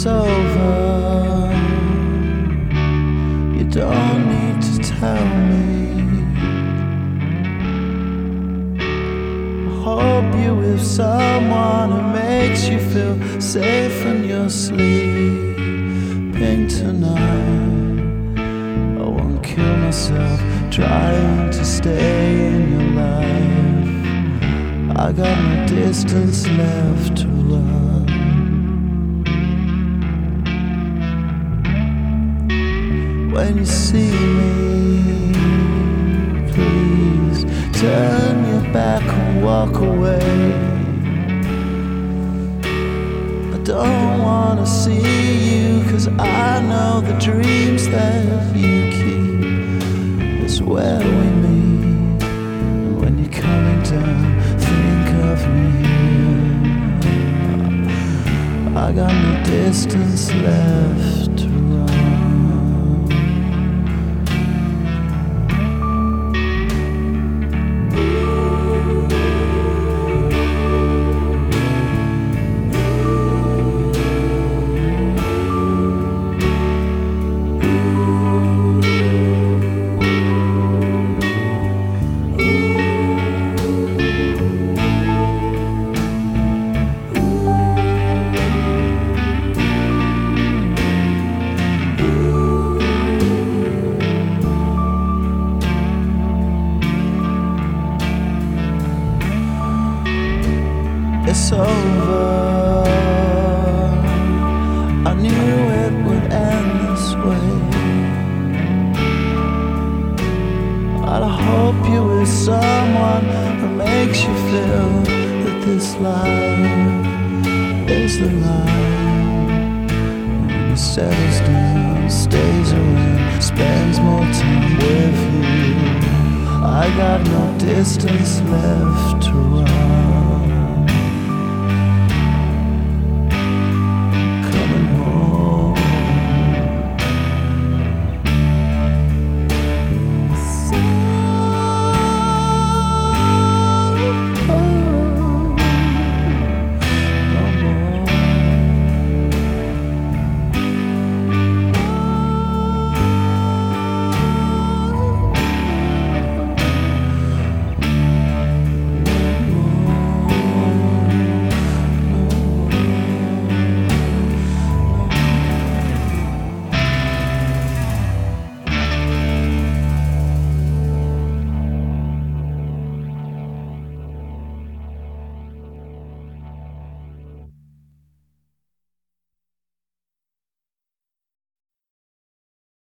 it's over. You don't need to tell me. I hope you're with someone who makes you feel safe when you're sleeping tonight. I won't kill myself trying to stay in your life. I got no distance left to run. When you see me, please turn your back and walk away. I don't wanna see you, 'cause I know the dreams that you keep is where we meet. And when you're coming down, think of me. I got no distance left to run. It's over. I knew it would end this way. But I hope you're with someone who makes you feel that this life is the life. And he settles down, stays around, spends more time with you. I got no distance left to run.